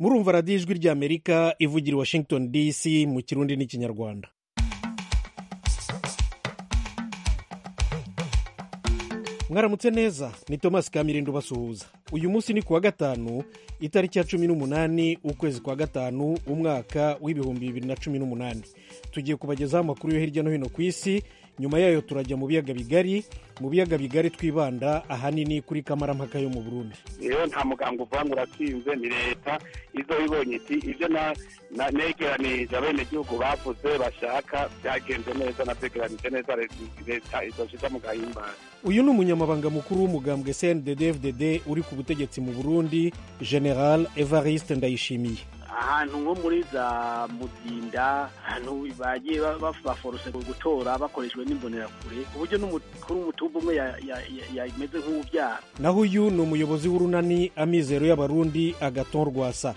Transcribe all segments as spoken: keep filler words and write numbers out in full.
murumva radiyo ijwi ry'Amerika ivugira i Washington D C mu kirundi n'ikinyarwanda. Mwaramutse neza, ni Thomas Kamirindo basuhuza. Uyu munsi ni kuwa gatanu, itariki ya cumi n'umunani ukwezi kwa gatanu umwaka w'ibihumbi bibiri na cumi n'umunani. Tugiye kubagezaho amakuru yo hirya no hino ku isi, nyuma yayo turajya mu biyaga bigari, mu biyaga bigari twibanda ahanini kuri kamarampaka yo mu Burundi. Iyo nta muganga uvuga ngo uratsinze, ni leta izo ibonye iti ibyo na negeranije abenegihugu bavuze bashaka byagenze neza na byegeranije neza leta izoshiza mu gahimbara. Uyu ni umunyamabanga mukuru w'umugambwe C N D D F D D uri ku butegetsi mu Burundi, General Evariste Ndayishimiye. Ahantu nko muri za Muzinda, ahantu bagiye baforose gutora bakoreshwe n'imbonerakure, uburyo n'umukuru w'umutumba umwe yameze nk'ubyara. Naho uyu ni umuyobozi w'urunani Amizero y'Abarundi Agathon Rwasa.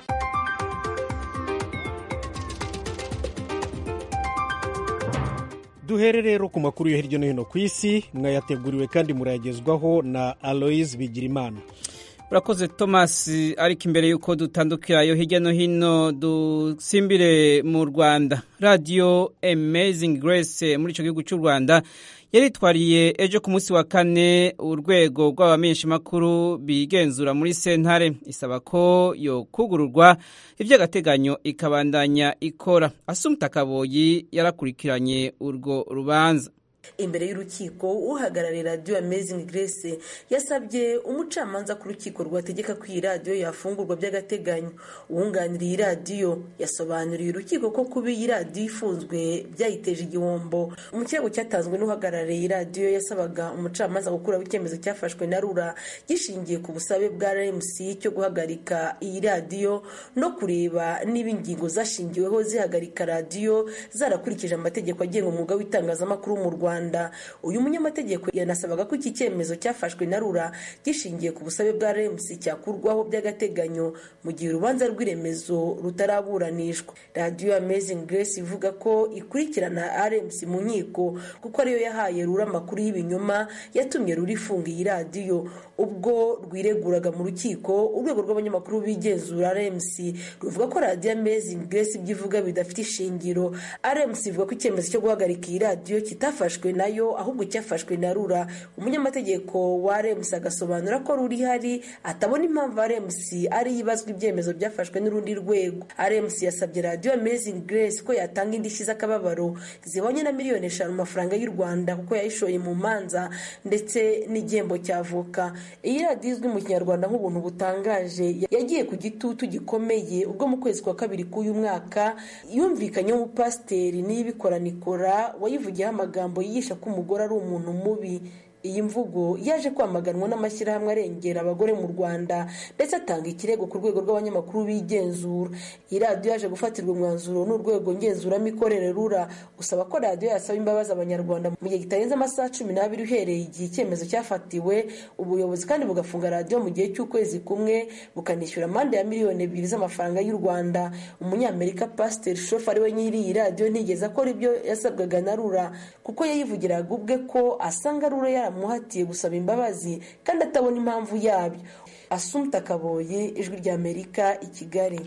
Duhere rero ku makuru yo hirya no hino ku isi, mwayateguriwe kandi murayagezwaho na Aloise Bigirimana. Urakoze Thomas, ariko imbere yuko dutandukira yo hirya no hino dusimbire mu Rwanda. Radio Amazing Grace muri ico gihugu cy'u Rwanda yaritwariye ejo ku munsi wa kane urwego rw'abamenyesha makuru bigenzura muri sentare, isaba ko yo kugururwa ivy'agateganyo ikabandanya ikora. Assumpta Kaboyi yarakurikiranye urwo rubanza. Imbere y'urukiko uhagarariye Radio Amazing Grace yasabye umucamanza ku rukiko rwategeka ko iyi radio yafungurwa by'agateganyo. Uwunganiriye iyi radio yasobanuriye urukiko ko kuba iyi radio ifunzwe byayiteje igihombo. Mu kirego cyatanzwe n'uhagarariye iyi radio yasabaga umucamanza gukuraho icyemezo cyafashwe na Rura gishingiye ku busabe bwa R M C cyo guhagarika iyi radio no kureba niba ingingo zashingiweho zihagarika radio zarakurikije amategeko agenga umwuga w'itangazamakuru mu Rwanda. Uyu munyamategeko yanasabaga ko iki cyemezo cyafashwe na Rura gishingiye ku busabe bwa R M C cyakurwaho by'agateganyo mu gihe urubanza rw'iremezo rutaraburanishwa. Radio Amazing Grace ivuga ko ikurikirana R M C mu nkiko kuko ariyo yahaye Rura amakuru y'ibinyoma yatumye Rura ifunga iyi radio. Ubwo rwireguraga mu rukiko, urwego rw'abanyamakuru bigenzura R M C ruvuga ko Radio Amazing Grace ibyivuga bidafite ishingiro. R M C ivuga ko icyemezo cyo guhagarika iyi radio kitafashwe nayo ahubwo cyafashwe na Rura. Umunyamategeko wa R M C agasobanura ko Rura ihari atabona impamvu R M C ari yibazwa ibyemezo byafashwe n'urundi rwego. R M C yasabye Radio Amazing Grace ko yatanga indishyi z'akababaro zibonye na miliyoni eshanu amafaranga y'u Rwanda kuko yayishoye mu manza ndetse n'igihembo cy'avoka. Iyi radio izwi mu Kinyarwanda nk'ubuntu butangaje yagiye ku gitutu gikomeye ubwo mu kwezi kwa kabiri k'uyu mwaka yumvikanye umupasiteri n'ibikoranikora wayivugiyeho amagambo yigisha ko umugore ari umuntu mubi. Iyi mvugo yaje kwamaganwa n'amashyirahamwe arengera abagore mu Rwanda ndetse atanga ikirego ku rwego rw'abanyamakuru bigenzura. Iyi radio yaje gufatirwa umwanzuro n'urwego ngenzuramikorere Rura usaba ko radio yasaba imbabazi abanyarwanda mu gihe kitarenze amasaha cumi n'abiri uhereye igihe icyemezo cyafatiwe. Ubuyobozi kandi bugafunga radio mu gihe cy'ukwezi kumwe bukanishyura amande ya miliyoni ebyiri z'amafaranga y'u Rwanda. Umunyamerika Pastor Shofa ari we nyiri iyi radio ntigeze akora ibyo yasabwaga na Rura kuko yayivugiraga ubwe ko asanga Rura yara muhatiye gusaba imbabazi kandi atabona impamvu yabyo. Assumpta Kaboyi, Ijwi ry'Amerika, i Kigali.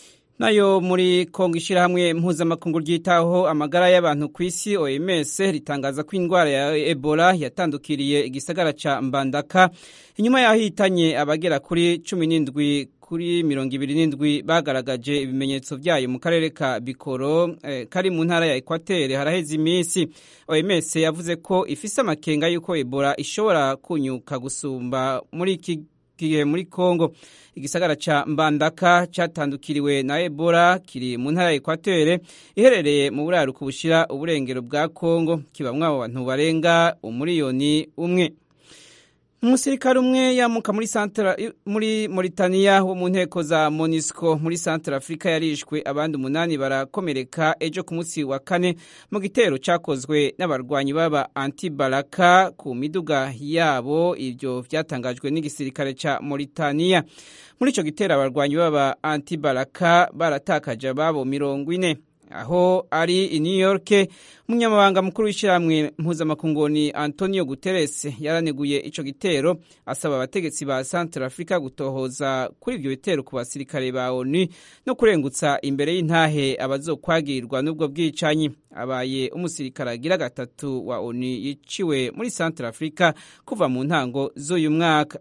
Nayo muri Kongo ishirahamwe mpuzamakungu ryitaho amagara y'abantu ku isi O M S ritangaza ko indwara ya Ebola yatandukiriye igisagara ca Mbandaka inyuma yahitanye abagera kuri cumi n'indwi kuri mirongo ibiri n'indwi bagaragaje ibimenyetso byayo mu karere ka Bikoro eh, kari mu ntara ya Equateur haraheze iminsi. O M S yavuze ko ifise amakenga yuko Ebola ishobora kunyuka gusumba muri iki gihe muri Kongo. Igisagara ca Mbandaka catandukiriwe na Ebola kiri mu ntara ya Equateur iherereye mu buraruko bushira uburengero bwa Kongo, kibamwe abantu barenga umuriyoni umwe. Umusirikare umwe yamuka muri Central muri Mauritania wo mu nteko za MONUSCO muri Central Africa yarishwe, abandi umunani barakomereka ejo ku munsi wa kane mu gitero cakozwe n'abarwanyi baba anti-Balaka ku miduga yabo. Ivyo vyatangajwe n'igisirikare ca Mauritania. Muri ico gitero abarwanyi baba anti-Balaka baratakaje babo mirongo ine. aho ari i New York umunyamabanga mukuru w'ishyirahamwe mpuzamakungu Antonio Guterres yaraneguye ico gitero asaba abategetsi ba Central Africa gutohoza kuri ivyo bitero ku basirikare ba ONU no kurengutsa imbere y'intahe abazokwagirirwa n'ubwo bwicanyi. Abaye umusirikare agira gatatu wa ONU yiciwe muri Central Africa kuva mu ntango z'uyu mwaka.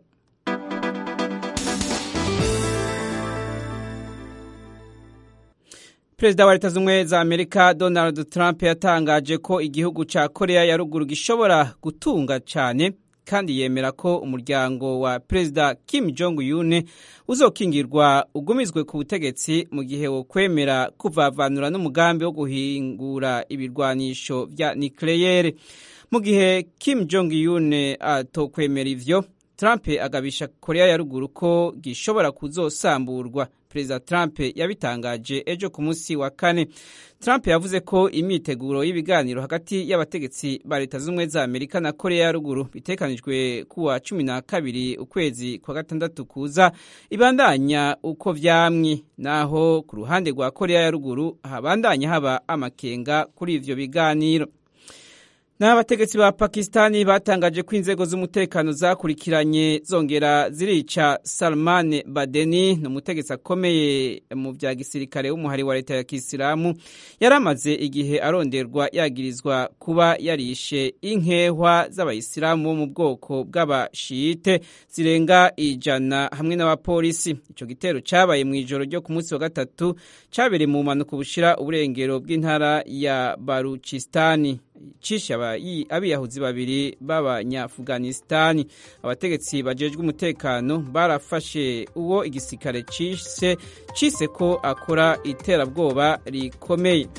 Perezida wa Leta Zunze za Amerika Donald Trump yatangaje ko igihugu ca Korea ya ruguru gishobora gutunga cyane kandi yemera ko umuryango wa Perezida Kim Jong Un uzokingirwa ugumizwe ku butegetsi mu gihe wo kwemera kuvavanura n'umugambi wo guhingura ibirwanisho vya nucleaire. Mu gihe Kim Jong Un atokwemera ivyo, Trump agabisha Korea ya ruguru ko gishobora kuzosamburwa. Perezida Trump yabitangaje ejo ku munsi wa kane. Trump yavuze ko imyiteguro y'ibiganiro hagati y'abategetsi ba Leta Zunze za Amerika na Korea ya ruguru bitekanijwe kuwa cumi na kabiri ukwezi kwa gatandatu kuza ibandanya uko vyamwe, naho ku ruhande rwa Korea ya ruguru habandanya haba amakenga kuri ivyo biganiro. N'abategetsi ba Pakistani batangaje ko inzego z'umutekano zakurikiranye zongera zirica Salman Badeni, n'umutegetsi akomeye mu vya gisirikare w'umuhari wa leta ya Kisilamu yaramaze igihe aronderwa yagirizwa kuba yarishe inkehwa z'abayisilamu bo mu bwoko bw'abashiyite zirenga ijana hamwe n'abapolisi. Ico gitero cabaye mu ijoro ryo ku munsi wa gatatu cabereye mu manuko bushira uburengero bw'intara ya Baluchistani cishe abiyahuzi babiri b'Abanyaafghanistani. Abategetsi bajejwe umutekano barafashe uwo igisirikare cise cise ko akora iterabwoba rikomeye.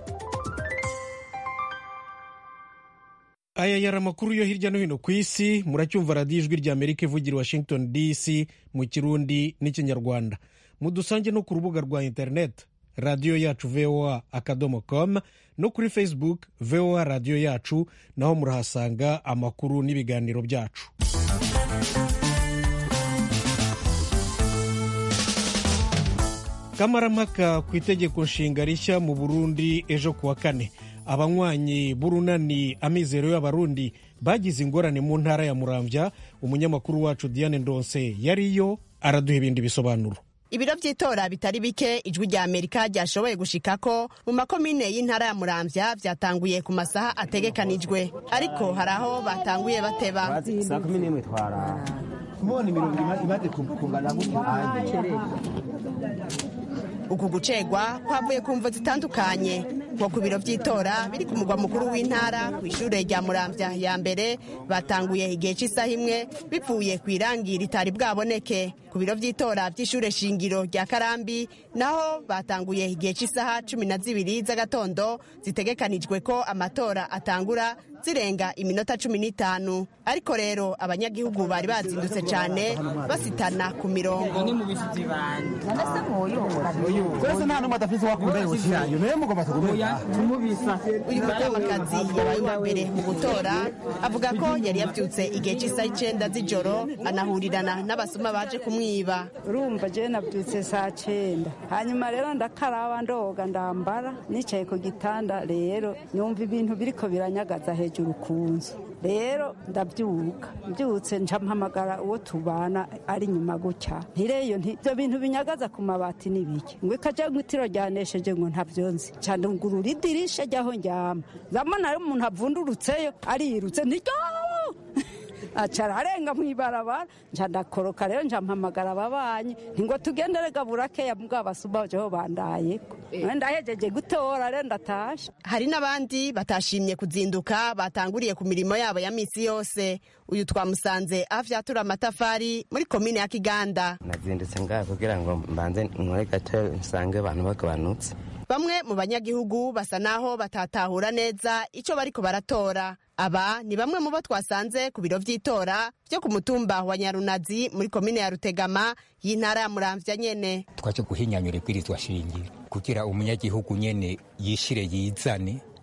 Aya yari amakuru yo hirya no hino ku isi. Muracyumva radiyo ijwi rya Amerika ivugira Washington D C mu Kirundi n'Ikinyarwanda. Mudusange no ku rubuga rwa internet radiyo yacu V O A akadomo com no kuri Facebook V O A radiyo yacu, naho murahasanga amakuru n'ibiganiro byacu. Kamarampaka ku itegeko nshinga rishya mu Burundi ejo kuwa kane. Abanywanyi b'urunani Amizero y'Abarundi bagize ingorane mu ntara ya Muramvya. Umunyamakuru wacu Diane Ndonse yariyo araduha ibindi bisobanuro. Ibiro vy'itora bitari bike Ijwi rya Amerika ryashoboye gushikako mu makomine y'intara ya Muramvya vyatanguye ku masaha ategekanijwe, ariko haraho batanguye bateba. Saa kumi n'imwe twara kubona imirongo imaze kungana gutya. Uku gucegwa kwavuye ku mvo zitandukanye, nko ku biro vy'itora biri ku mugwa mukuru w'intara kw'ishure rya Muramvya ya mbere batanguye igihe c'isaha imwe bivuye kw'irangi ritari bwaboneke. Ku biro vy'itora vy'ishure shingiro rya Karambi naho batanguye igihe c'isaha cumi na zibiri z'agatondo zitegekanijwe ko amatora atangura zirenga iminota cumi n'itanu. Ariko rero abanyagihugu bari bazindutse cyane basitana ku mirongo. Uyu mutamakazi yabaye uwa mbere mu gutora avuga ko yari yavyutse igihe cy'isaha icenda z'ijoro anahurirana n'abasuma baje kumwiba. Urumva je navyutse saa cenda, hanyuma rero ndakaraba ndoga ndambara nicaye ku gitanda, rero numva ibintu biriko biranyagaza hejuru kunzu. Rero ndabyuka mbyutse ncampamagara uwo tubana ari nyuma gutya, ntireyo ivyo bintu binyagaza ku mabati n'ibiki ngo ikaje ngwitiro ryanesheje ngo ntavyonzi cyane ngurura idirisha ryaho njyama zamana ari umuntu avundurutseyo arirutse ntiryo acara arenga mw'ibarabara nca ndakoroka rero nca mpamagara ababanyi ngo tugendere gaburake ya mbwa basuma jeho bandayeko ndahejeje gutora rero ndatasha. Hari n'abandi batashimye kuzinduka batanguriye ku mirimo yabo ya misi yose. Uyu twamusanze avyatura amatafari muri komine ya Kiganda. Nazindutse ngaha kugira ngo mbanze nkore gato nsange abantu bagabanutse. Bamwe mu banyagihugu basa naho batatahura neza ico bariko baratora. Aba ni bamwe mu bo twasanze ku biro vy'itora vyo ku mutumba wa Nyarunazi muri komine ya Rutegama y'intara ya Muramvya nyene. Twaje guhinyanyura ibwirizwa shingiro kugira umunyagihugu nyene yishire yizane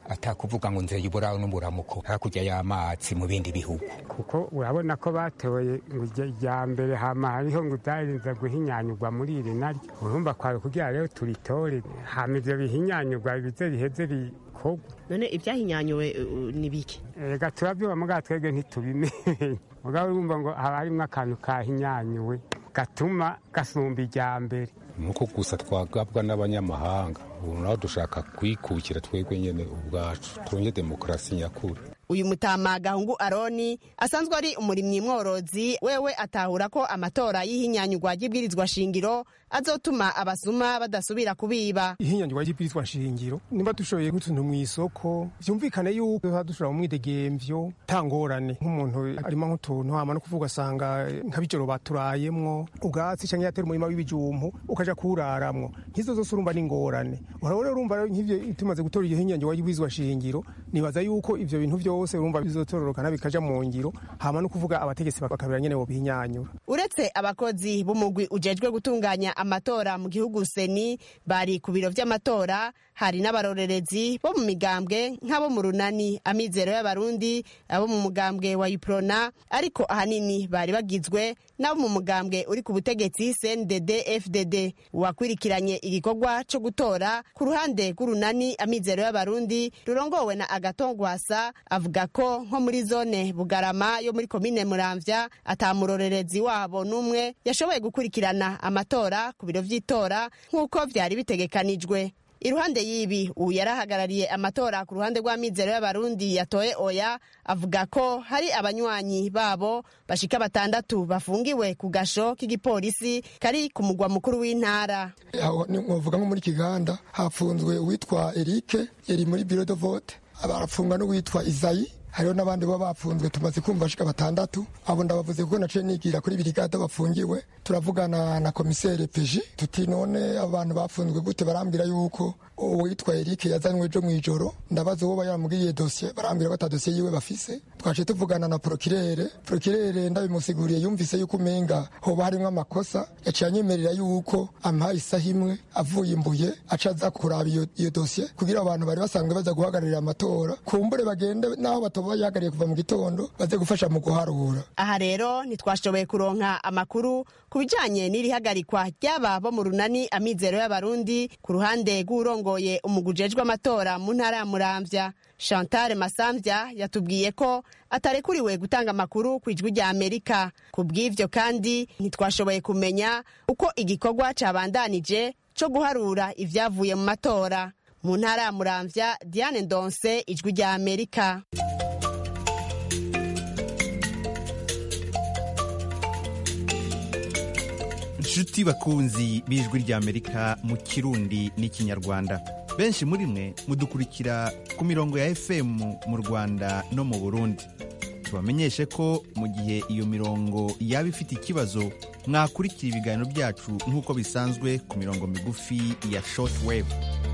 atakuvuga ngo nzeye uburaho n'uburamuko hakurya y'amazi mu bindi bihugu, kuko urabona ko batoye irya mbere hama hariho ngo byarinze guhinyanyurwa muri iri naryo, urumva kwawe kugira rero turitore hama ivyo bihinyanyurwa bize biheze bikorwa. None ibyahinyanyuwe ni biki? Ega turavyuba mugabo twebwe ntitubimenye, mugabo urumva ngo haba harimwo akantu kahinyanyuwe gatuma gasumba irya mbere. Nuko gusa twagabwa n'abanyamahanga, ubu naho dushaka kwikukira twebwe nyene ubwacu turonke demokarasi nyakuri. Uyu Mutama Gahungu Aroni asanzwe ari umurimyi mworozi, wewe atahura ko amatora y'ihinyanyurwa ry'ibwirizwa shingiro azotuma abasuma badasubira kubiba. Ihinyanyurwa ry'ibwirizwa shingiro nimba dushoboye gutuntu mu isoko vyumvikane yuko dushobora mu mwidegemvyo tangorane, nk'umuntu arimo nk'utuntu hama no kuvuga asanga nk'abijoro baturayemwo ubwatsi canke yatera umurima w'ibijumpu ukaja kuraramwo, nkizo zose urumva n'ingorane. Urabona urumva nk'ivyo tumaze gutora iyo hinyanyurwa ry'ibwirizwa shingiro, nibaza yuko ivyo bintu vyo bose urumva bizotororokana bikaja mu ngiro, hama no kuvuga abategetsi bakabira nyene bo bihinyanyura. Uretse abakozi b'umugwi ujejwe gutunganya amatora mu gihugu Seni bari ku biro vy'amatora, hari n'abarorerezi bo mu migambwe nk'abo mu runani Amizero y'Abarundi, abo mu mugambwe wa Iprona, ariko ahanini bari bagizwe n'abo mu mugambwe uri ku butegetsi C N D D F D D. Uwakwirikiranye igikorwa co gutora ku ruhande rw'urunani Amizero y'Abarundi rurongowe na Agatongwasa avuga ko nko muri zone Bugarama yo muri komine Muramvya atamurorerezi wabo n'umwe yashoboye gukurikirana amatora ku biro vy'itora nk'uko vyari bitegekanijwe. Iruhande y'ibi uyu yarahagarariye amatora ku ruhande rw'Amizero y'Abarundi yatoye oya, avuga ko hari abanywanyi babo bashika batandatu bafungiwe ku gasho k'igipolisi kari ku mugwa mukuru w'intara. Aho nkovuga nko muri Kiganda hafunzwe uwitwa Eric yari muri bureau de vote, abarafunga n'uwitwa Izayi, hariho n'abandi baba bafunzwe tumaze kumva bashika batandatu. Abo ndabavuze kuko naciye nigira kuri birigada bafungiwe, turavugana na komisere Peji tuti none abantu bafunzwe gute, barambwira yuko uwitwa Eric yazanywe ejo mw'ijoro, ndabaza uwo yaramubwiye dossier, barambwira ko ata dossier yiwe bafise. Twaciye tuvugana na procureur, procureur ndabimusiguriye yumvise yuko umenga hoba harimwo amakosa, yaciye anyemerera yuko ampaye isaha imwe avuye imbuye acaza kuraba iyo iyo dossier kugira abantu bari basanzwe baza guhagararira amatora kumbure bagende naho batoba yagariye kuva mu gitondo baze gufasha mu guharura. Aha rero ntitwashoboye kuronka amakuru ku bijanye n'irihagarikwa ry'aba bo mu runani Amizero y'Abarundi ku ruhande rw'urongoye umugujejwe amatora mu ntara ya Muramvya. Chantal Masamvya yatubwiye ko atarekuriwe gutanga amakuru ku ijwi rya Amerika. Ku bw'ivyo kandi ntitwashoboye kumenya uko igikorwa cabandanije co guharura ivyavuye mu matora. Mu ntara ya Muramvya, Diane Ndonse, ijwi rya Amerika. Nshuti bakunzi b'ijwi rya Amerika mu Kirundi n'ikinyarwanda, benshi muri mwe mudukurikira ku mirongo ya F M mu Rwanda no mu Burundi. Tubamenyeshe ko mu gihe iyo mirongo yaba ifite ikibazo, mwakurikira ibiganiro byacu nk'uko bisanzwe ku mirongo migufi ya shortwave.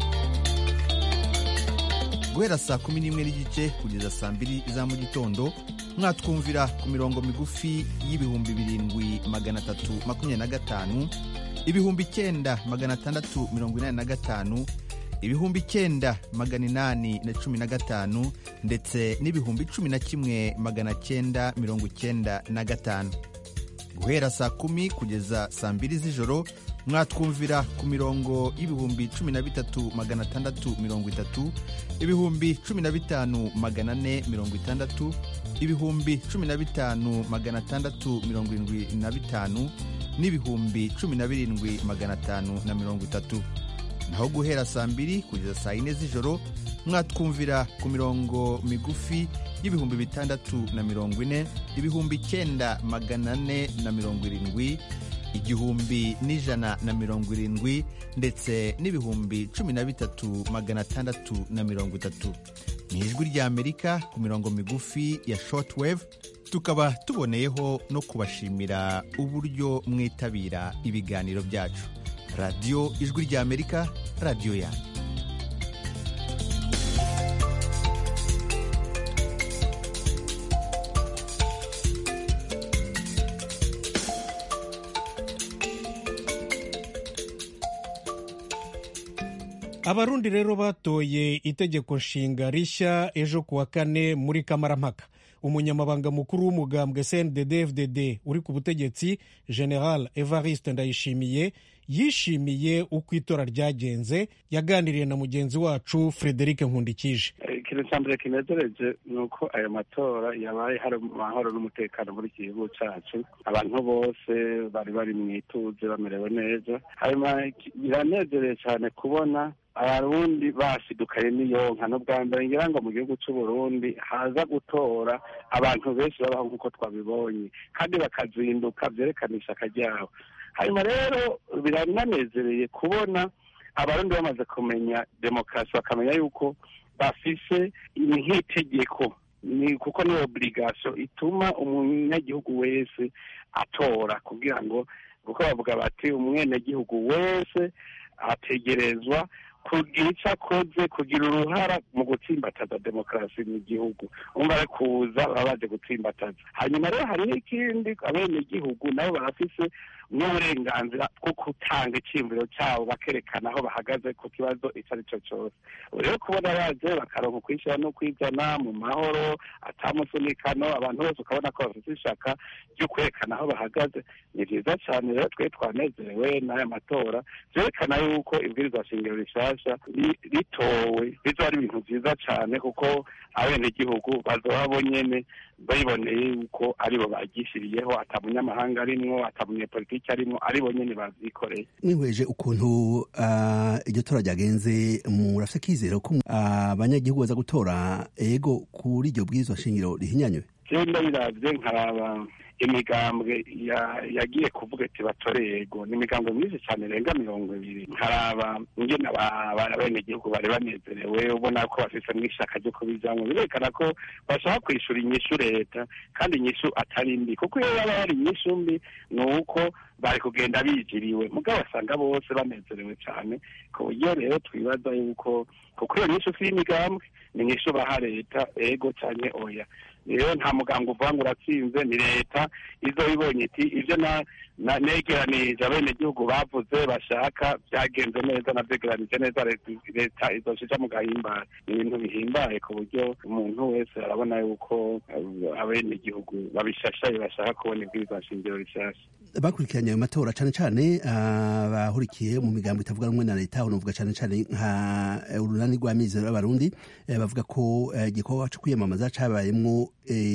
Guhera saa kumi n'imwe n'igice kugeza saa mbiri za mu gitondo, mwatwumvira ku mirongo migufi y'ibihumbi birindwi magana atatu makumyabiri na gatanu, ibihumbi icyenda magana atandatu mirongo inani na gatanu, ibihumbi icyenda magana inani na cumi na gatanu ndetse n'ibihumbi cumi na kimwe magana cyenda mirongo icyenda na gatanu. Guhera saa kumi kugeza saa mbiri z'ijoro, mwatwumvira ku mirongo y'ibihumbi cumi na bitatu magana atandatu mirongo itatu, ibihumbi cumi na bitanu magana ane mirongo itandatu, ibihumbi cumi na bitanu magana atandatu mirongo irindwi na bitanu n'ibihumbi cumi na birindwi magana atanu na mirongo itatu. Naho guhera saa mbiri kugeza saa yine z'ijoro, mwatwumvira ku mirongo migufi y'ibihumbi bitandatu na mirongo ine, ibihumbi icyenda magana ane na mirongo irindwi, igihumbi n'ijana na mirongo irindwi ndetse n'ibihumbi cumi na bitatu magana atandatu na mirongo itatu. Ni ijwi rya Amerika ku mirongo migufi ya shortwave. Tukaba tuboneyeho no kubashimira uburyo mwitabira ibiganiro byacu. Radio Ijwi rya Amerika, radio yanyu. abarundi rero batoye itegeko nshinga rishya ejo kuwa kane muri kamarampaka. umunyamabanga mukuru w'umugambwe C N D D F D D uri ku butegetsi General Evariste Ndayishimiye yishimiye uko itora ryagenze. Yaganiriye na mugenzi wacu Frederic Nkundikije. ikintu cya mbere kinezereje ni uko ayo matora yabaye hari amahoro n'umutekano muri iki gihugu cyacu. Abantu bose bari bari mu ituze bamerewe neza. Hanyuma biranezereye cyane kubona abarundi bashidukanye n'iyonka n'ubwa mbere ngira ngo mu gihugu cy'u Burundi haza gutora abantu benshi babaho nk'uko twabibonye kandi bakazinduka byerekana ishyaka ryabo. Hanyuma rero birananezereye kubona abarundi bamaze kumenya demokarasi, bakamenya yuko bafise nk'itegeko, ni kuko ni obligation ituma umunyagihugu wese atora, kugira ngo kuko bavuga bati umwenegihugu wese ategerezwa kugira icyo akoze, kugira uruhara mu gutsimbataza demokarasi mu gihugu. umva ari kuza baba baje gutsimbataza. Hanyuma rero hari n'ikindi, abenegihugu nabo barafise n'uburenganzira bwo gutanga icyiyumviro cyabo, bakerekana aho bahagaze ku kibazo icyo ari cyo cyose. rero kubona baje bakaronka kwishyira no kwizana mu mahoro atamusunikano, abantu bose ukabona ko bafite ishaka ryo kwerekana aho bahagaze, ni byiza cyane. rero twe twanezerewe n'aya matora, byerekana yuko ibwirizwa shingiro rishasha ritowe bizo ari ibintu byiza cyane, kuko abenegihugu bazoba bonyene bayiboneye yuko aribo bagishiriyeho, atamunyamahanga arimwo, atamunyepolitiki arimwo, aribo nyene bavyikoreye. mwihweje ukuntu iryo tora ryagenze, murafise kizero ko abanyagihugu baza gutora ego kuri iryo bwirizwa shingiro rihinyanywe? jewe ndabiravye nkaraba imigambwe yagiye kuvuga ati batore yego, ni imigambwe myinshi cyane irenga mirongo ibiri. nkaraba ingene abenegihugu bari banezerewe, ubona ko bafise mw'ishaka ryo kubijamwo, birerekana ko bashaka kwishura inyishu leta, kandi inyishu atari mbi, kuko iyo baba hari inyishu mbi ni uko bari kugenda bijiriwe. mugabo basanga bose banezerewe cyane, ku buryo rero twibaza yuko kuko iyo nyishu si imigambwe, ni inyishu baha leta ego canke oya. rero nta muganga uvuga ngo uratsinze, ni leta izo ibonye iti ivyo na negeranije abenegihugu bavuze bashaka byagenze neza, navyegeranije neza, leta izoshija mu gahimbare. ni ibintu bihimbaye ku buryo umuntu wese arabona yuko abenegihugu babishashaye bashaka kubona ibwirizwa shingiro rishasha. bakurikiranye ayo matora cane cane abahurikiye mu migambo itavuga rumwe na leta, unovuga cane cane nka urunani rw'amizero y'abarundi, bavuga ko igikorwa co kwiyamamaza cabayemwo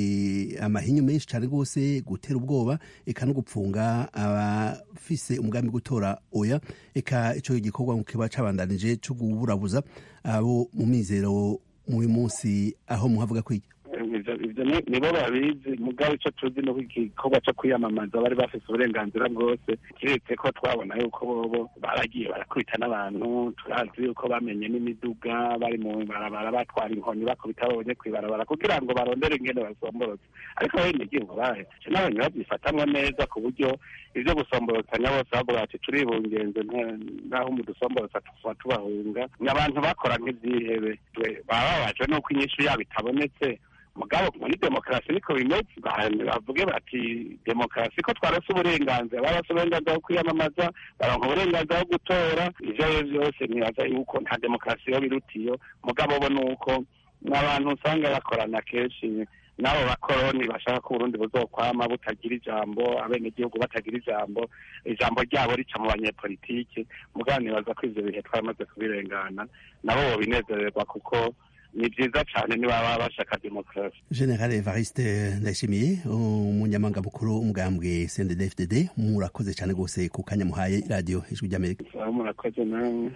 amahinyu menshi cane rwose, gutera ubwoba eka no gupfunga abafise umugambi gutora oya. eka ico gikorwa kiba cabandanije co kuburabuza abo mu mizero mu munsi aho muhavuga kwiki ivyo nibo babizi. mugabo ico tuzi nuko igikorwa co kwiyamamaza bari bafise uburenganzira bwose, kiretse ko twabona yuko bobo baragiye barakubita n'abantu. turazi yuko bamenye n'imiduga bari mu barabara batwara inkoni bakubita babonye kw'ibarabara kugira ngo barondere ingene basomborotse. ariko abenegihugu bahe n'abantu babyifatamwo neza, ku buryo ivyo gusomborotanya bose bavuga bati turibungenze naho umudusomborotsa tuba tubahunga. n'abantu bakora nk'ivyihebe, bababajwe n'uko inyishu yabo itabonetse. mugabo muri demokarasi niko bimeze, bavuge bati demokarasi ko twarose uburenganzira, barose uburenganzira bwo kwiyamamaza, baronka uburenganzira bwo gutora. ivyo byose nibaza yuko nta demokarasi yo birutiyo. mugabo bo nuko n'abantu usanga bakorana kenshi n'abo bakoroni bashaka ko Burundi buzokwama butagira ijambo, abenegihugu batagira ijambo, ijambo ryabo rica mu banyepolitike. mugabo nibaza ko ivyo bihe twamaze kubirengana, nabo bobinezererwa kuko ni byiza cyane niba baba bashaka demokarasi. General Evariste Ndayishimiye, umunyamabanga mukuru umugambwe C N D D F D D, murakoze cyane rwose ku kanya muhaye radio Ijwi ry'Amerika. murakoze namwe.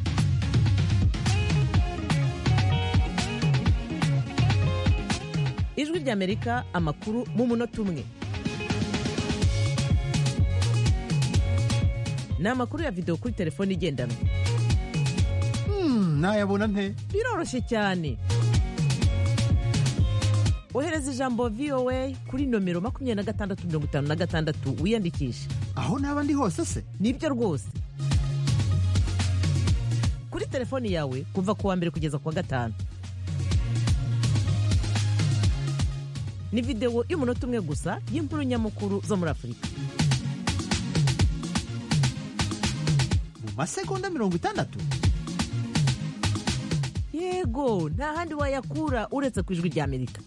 Ijwi ry'Amerika, amakuru mu munota umwe. ni amakuru ya video kuri telefone igendanwa. nayabona nte? biroroshye cyane. ohereza ijambo V O A kuri nomero makumyabiri na gatandatu mirongo itanu na gatandatu wiyandikishe. aho naba ndi hose se? nibyo rwose. kuri telefoni yawe kuva ku wa mbere kugeza ku wa gatanu. ni video y'umunota umwe gusa y'inkuru nyamukuru zo muri Afurika. mu masegonda mirongo itandatu? yego nta handi wayakura uretse ku ijwi ry'Amerika.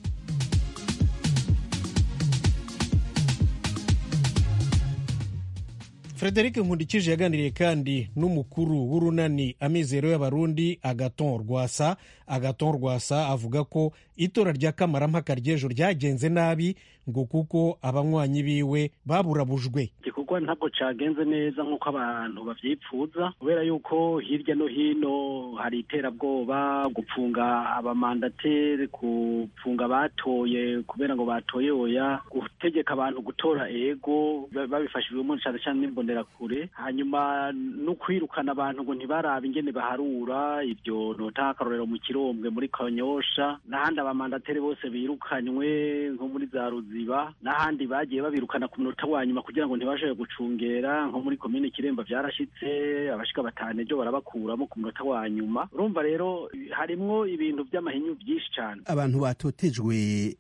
Frederic Nkundikije yaganiriye kandi n'umukuru w'urunani Amizero y'Abarundi Agathon Rwasa. Agathon Rwasa avuga ko itora rya kamarampaka ry'ejo ryagenze nabi ngo kuko abanywanyi biwe baburabujwe. Igikorwa ntabwo cagenze neza nk'uko abantu bavyipfuza, kubera yuko hirya no hino hari iterabwoba, gupfunga abamandateri, gupfunga batoye kubera ngo batoye oya, gutegeka abantu gutora ego babifashijwemo cyane cyane n'imbonerakure, hanyuma no kwirukana abantu ngo ntibarabe ingene baharura. Ibyo nota akarorero mu Kirombwe muri Kanyosha, n'ahandi abamandateri bose birukanywe nko muri za Ruziba, n'ahandi bagiye babirukana ku minota wa nyuma kugira ngo ntibashoboye gucungera, nko muri komine Kiremba byarashitse abashika batane byo barabakuramo ku minota wa nyuma. Urumva rero harimwo ibintu by'amahinyu byinshi cyane. Abantu batotejwe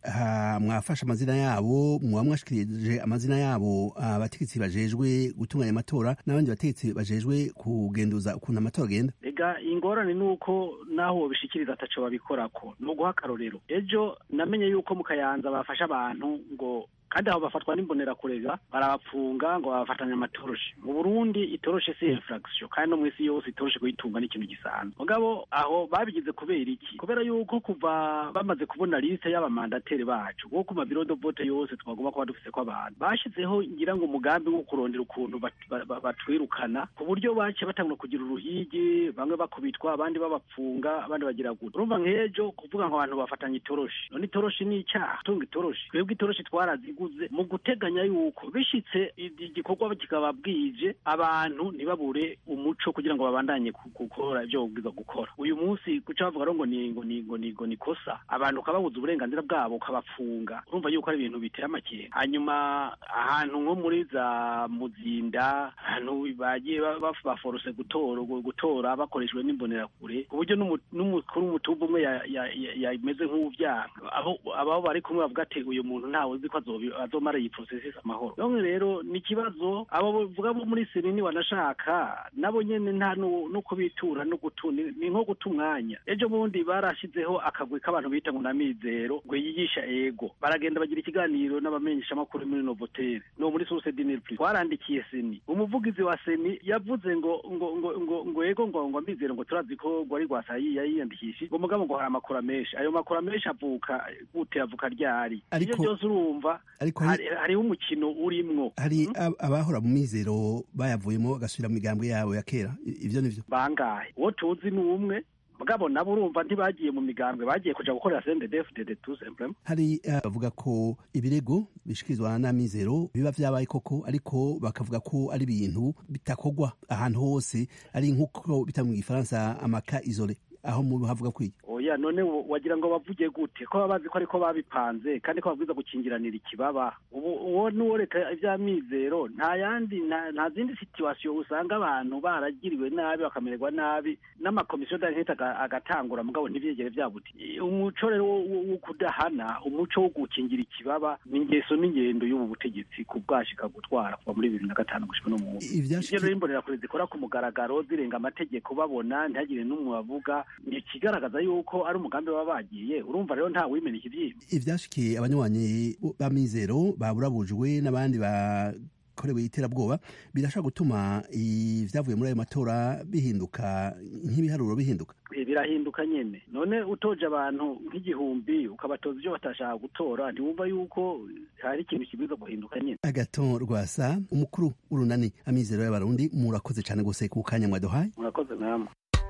mwafasha amazina yabo, mwamwashikirije amazina yabo abategetsi bajejwe gutunganya amatora n'abandi bategetsi bajejwe kugenduza ukuntu amatora agenda. Ega ingorane nuko naho bishikiriza ataco babikorako. No guha akarorero, ejo namenye yuko mu Kayanza bafasha abantu ngo kandi aho bafatwa n'imbonera kurega barabapfunga ngo bafatanya amatoroshi. Mu Burundi itoroshi si infraction, kandi no mu isi yose itoroshi kuyitunga n'ikintu gisanzwe. Mugabo aho babigize kubera iki? Kubera yuko kuva bamaze kubona liste y'abamandateri bacu wo ku mabiro de vote yose twagomba kuba dufise ko abantu bashizeho ngira ngo umugambi wo kurondera ukuntu batwirukana, ku buryo bace batangura kugira uruhigi, bamwe bakubitwa abandi babapfunga abandi bagira gute. Urumva nk'ejo kuvuga ngo abantu bafatanya itoroshi, none itoroshi ni icyaha, tunga itoroshi. Twebwe itoroshi twarazi mu guteganya yuko bishitse igikorwa kikaba bwije abantu ntibabure umuco kugira ngo babandanye gukora ibyo babwiza gukora. Uyu munsi kuca bavuga ngo ni ngo ni ngo ni ngo nikosa abantu kababuza uburenganzira bwabo ukabapfunga, urumva yuko ari ibintu biteye amakenga. Hanyuma ahantu nko muri za Muzinda, ahantu bagiye baforose gutora gutora bakoreshwe n'imbonerakure, ku buryo n'umukuru w'umutumba umwe yameze nk'uvyanga, abo abo bari kumwe bavuga ati uyu muntu ntawe uzi ko azobi azomara iyi processes amahoro. None rero ni kibazo abo bavuga bo muri Senini wanashaka nabo nyene nta no kubitura no gutuna, ni nko gutumwanya. Ejo bundi barashizeho akagwi k'abantu bita ngo Namizero ngo yigisha ego, baragenda bagira ikiganiro n'abamenyesha makuru muri Novotel no muri Source Dinner Plus. Warandikiye Seni, umuvugizi wa Seni yavuze ngo ngo ngo ngo ngo ego ngo ngo Amizero ngo turazi ko ngo ari Rwasayi yiyandikishije ngo mugabo ngo hari amakuru menshi. Ayo makuru menshi avuka gute, avuka ryari? Iyo byose urumva hariho umukino urimwo. Hari abahora mu Mizero bayavuyemo bagasubira mu migambwe yabo ya kera, ivyo nivyo bangahe? Uwo tuzi ni umwe, mugabo nabo urumva ntibagiye mu migambwe, bagiye kuja gukorera C N D D F D D tout simplement. Hari bavuga ko ibirego bishikirizwa na Mizero biba vyabaye koko, ariko bakavuga ko ari ibintu bitakogwa ahantu hose, ari nkuko bita mu Gifaransa amaka isole, aho mu havuga kwiki. Oya none wagira ngo bavuge gute ko babazi ko ariko babipanze kandi ko babwiza gukingiranira ikibaba. Ubu uwo nuwo leta ivya Mizero nta yandi nta zindi situation usanga abantu baragiriwe nabi bakamererwa nabi n'amakomisiyo d'enquête agatangura mugabo ntivyegere vyabuti. Umuco rero wo kudahana, umuco wo gukingira ikibaba n'ingeso n'ingendo y'ubu butegetsi kubwashika gutwara kuva muri bibiri na gatanu gushika no mu ivyo rero imbonera kure zikora ku mugaragaro zirenga amategeko babona ntihagire n'umwe bavuga, ni kigaragaza yuko ari umugambi baba bagiye. Urumva rero nta wimena ikivyimba. Ivyashikiye abanywanyi ba Mizero baburabujwe n'abandi bakorewe iterabwoba birashaka gutuma ivyavuye muri ayo matora bihinduka nk'ibiharuro bihinduka. Birahinduka nyene. None utoje abantu nk'igihumbi ukabatoza ivyo batashaka gutora, ntiwumva yuko hari ikintu kibiza guhinduka nyene. Agathon Rwasa, umukuru w'urunani Amizero y'Abarundi, murakoze cane gose ku kanya mwaduhaye. Murakoze namwe.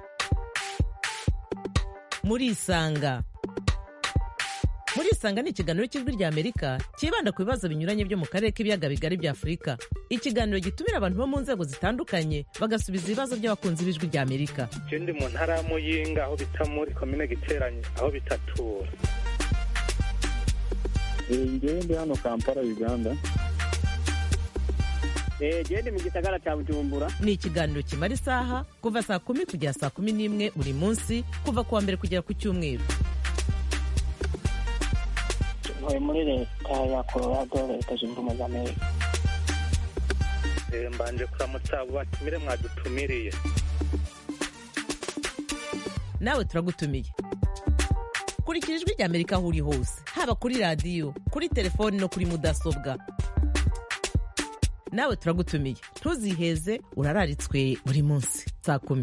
Murisanga. Murisanga ni ikiganiro cy'ijwi ry'Amerika kibanda ku bibazo binyuranye byo mu karere k'ibiyaga bigari bya Afurika. Ikiganiro gitumira abantu bo mu nzego zitandukanye bagasubiza ibibazo by'abakunzi b'ijwi ry'Amerika. Je ndi mu ntara ya Muyinga aho bita muri komine Giteranye aho bitatura. Ngewe ndi hano Kampala Uganda. Eh je mu gisagara cya Bujumbura. Ni ikiganiro kimara isaha kuva saa kumi kugera saa kumi n'imwe buri munsi kuva kuwa mbere kugera ku cyumweru. Ntuye muri leta ya Colorado, leta zunze ubumwe za Amerika. Eh mbanje kuramutsa abo batumire mwadutumiriye. nawe turagutumiye. Kurikira ijwi rya Amerika aho uri hose, haba kuri radiyo, kuri telefoni no kuri mudasobwa. Nawe turagutumiye, ntuziheze, urararitswe buri munsi saa kumi.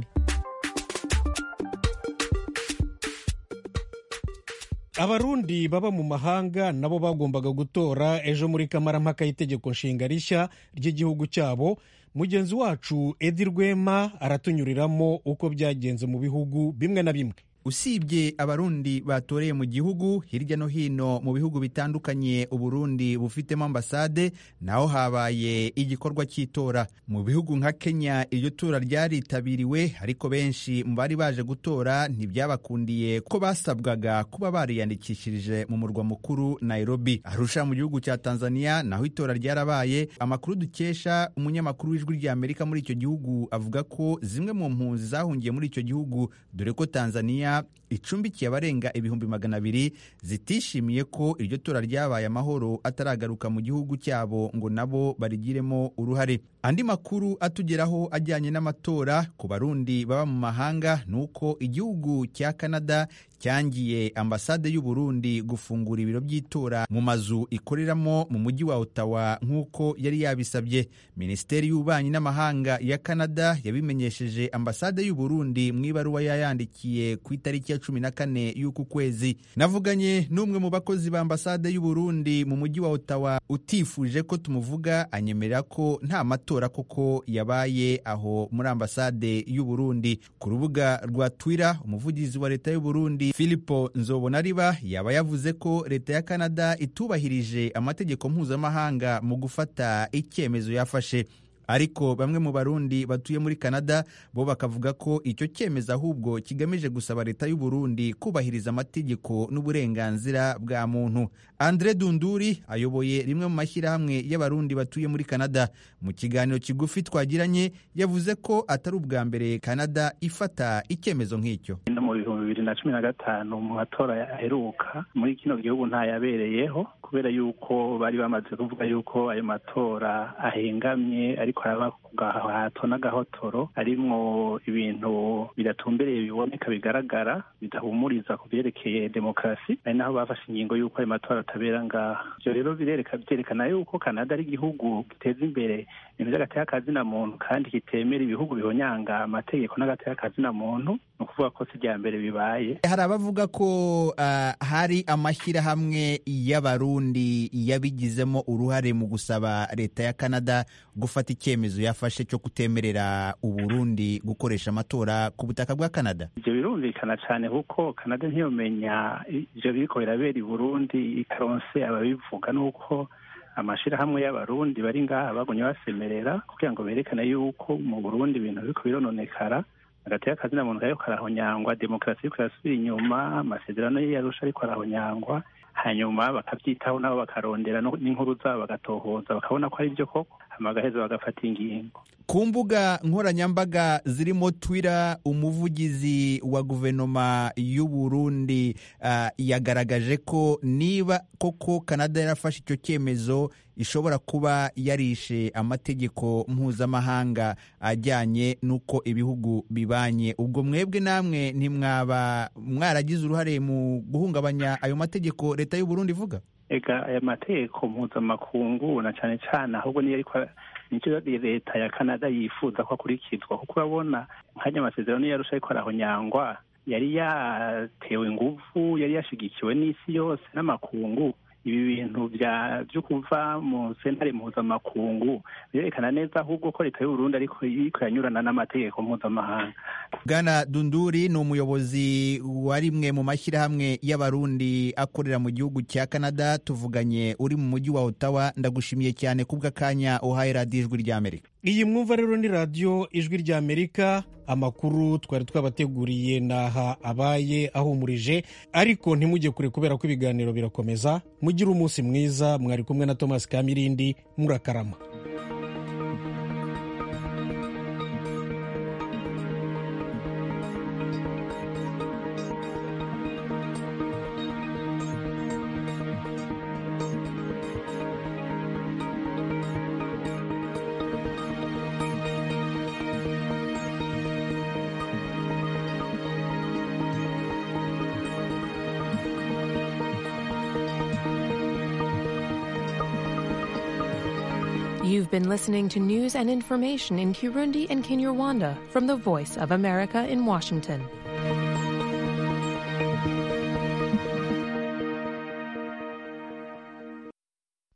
Abarundi baba mu mahanga nabo bagombaga gutora ejo muri kamarampaka y'itegeko nshinga rishya ry'igihugu cyabo. Mugenzi wacu Edi Rwema aratunyuriramo uko byagenze mu bihugu bimwe na bimwe. Usibye abarundi batoreye mu gihugu, hirya no hino mu bihugu bitandukanye Uburundi bufitemo ambasade, naho habaye igikorwa cy'itora. Mu bihugu nka Kenya iryo tora ryaritabiriwe, ariko benshi mu bari baje gutora ntibyabakundiye ko basabwaga kuba bariyandikishirije mu murwa mukuru Nairobi. Arusha mu gihugu cya Tanzania naho itora ryarabaye. Amakuru dukesha umunyamakuru w'ijwi rya Amerika muri icyo gihugu avuga ko zimwe mu mpunzi zahungiye muri icyo gihugu, dore ko Tanzania icumbikiye abarenga ibihumbi magana abiri, zitishimiye ko iryo tora ryabaye amahoro ataragaruka mu gihugu cyabo ngo nabo barigiremo uruhare. Andi makuru atugeraho ajyanye n'amatora ku barundi baba mu mahanga nuko igihugu cya Canada cyangiye ambasade y'u Burundi gufungura ibiro by'itora mu mazu ikoreramo mu mujyi wa Ottawa nk'uko yari yabisabye. Minisiteri y'Ububanyi n'Amahanga ya Canada yabimenyesheje ambasade y'u Burundi mu ibaruwa yayandikiye ku itariki ya cumi na kane y'uku kwezi. Navuganye n'umwe mu bakozi ba ambasade y'u Burundi mu mujyi wa Ottawa utifuje ko tumuvuga, anyemerera ko nta matora koko yabaye aho muri ambasade y'u Burundi. Ku rubuga rwa Twitter, umuvugizi wa leta y'u Burundi Filipo Nzobonariba yaba yavuze ko leta ya Canada itubahirije amategeko mpuzamahanga mu gufata icyemezo yafashe. Ariko bamwe mu barundi batuye muri Canada bo bakavuga ko icyo cyemezo ahubwo kigamije gusaba leta y'u Burundi kubahiriza amategeko n'uburenganzira bwa muntu. Andre Dunduri ayoboye rimwe mu mashyirahamwe y'abarundi batuye muri Canada. Mu kiganiro kigufi twagiranye yavuze ko atari ubwa mbere Canada ifata icyemezo nk'icyo. Mu bihumbi bibiri na cumi na gatanu mu matora aheruka muri kino gihugu ntayabereyeho, kubera yuko bari bamaze kuvuga yuko ayo matora ahengamye ariko araba ku gahato n'agahotoro, arimwo ibintu bidatumbereye biboneka bigaragara bidahumuriza ku byerekeye demokarasi, ari naho bafashe ingingo yuko ayo matora atabera ngaha. Ibyo rero birereka byerekana yuko Canada ari igihugu giteza imbere ibintu by'agateka kazina muntu kandi kitemera ibihugu bihonyanga amategeko n'agateka kazina muntu. Ni ukuvuga ko si irya mbere bibaye. Hari abavuga ko uh, hari amashyirahamwe y'abarundi yabigizemo uruhare mu gusaba leta ya Canada gufata icyemezo yafashe cyo kutemerera Uburundi gukoresha amatora ku butaka bwa Canada. Ibyo birumvikana cyane kuko Canada ntiyomenya ibyo biriko birabera i Burundi ikaronse ababivuga, nuko amashirahamwe y'abarundi bari ngaha bagumye basemerera kugira ngo berekane yuko mu Burundi ibintu biriko birononekara, hagati y'akazina muntu kariko karahonyangwa, demokarasi iriko irasubira inyuma, amasezerano y'Arusha ariko arahonyangwa, hanyuma bakabyitaho nabo bakarondera n'inkuru zabo bagatohoza bakabona ko ari byo koko, amagaheza bagafata ingingo. Ku mbuga nkoranyambaga zirimo Twitter, umuvugizi wa guverinoma y'u Burundi uh, yagaragaje ko niba koko Canada yarafashe icyo cyemezo ishobora kuba yarishe amategeko mpuzamahanga ajyanye n'uko ibihugu bibanye. Ubwo mwebwe namwe ntimwaba mwaragize uruhare mu guhungabanya ayo mategeko leta y'u Burundi ivuga? Ega aya mategeko mpuzamakungu na cyane cyane ahubwo niyo ariko nicyo leta ya Canada yifuza ko akurikizwa, kuko urabona nk'aya masezerano y'Arusha ariko arahonyangwa yari yatewe ingufu, yari yashigikiwe n'isi yose n'amakungu. Ibi bintu byo kuva mu sentare mpuzamakungu birerekana neza ahubwo ko leta y'u Burundi ariko yanyurana n'amategeko mpuzamahanga. Bwana Dunduri ni umuyobozi wa rimwe mu mashyirahamwe y'abarundi akorera mu gihugu cya Canada. Tuvuganye uri mu mujyi wa Ottawa. Ndagushimiye cyane kubw'akanya uhaye radiyo ijwi ry'Amerika. Iyi mwumva rero ni radiyo ijwi ry'Amerika. Amakuru twari twabateguriye naha abaye ahumurije, ariko ntimujye kure kubera ko ibiganiro birakomeza. Mugire umunsi mwiza. Mwari kumwe na Thomas Kamirindi. Murakarama. You've been listening to news and information in Kirundi and Kinyarwanda from the Voice of America in Washington.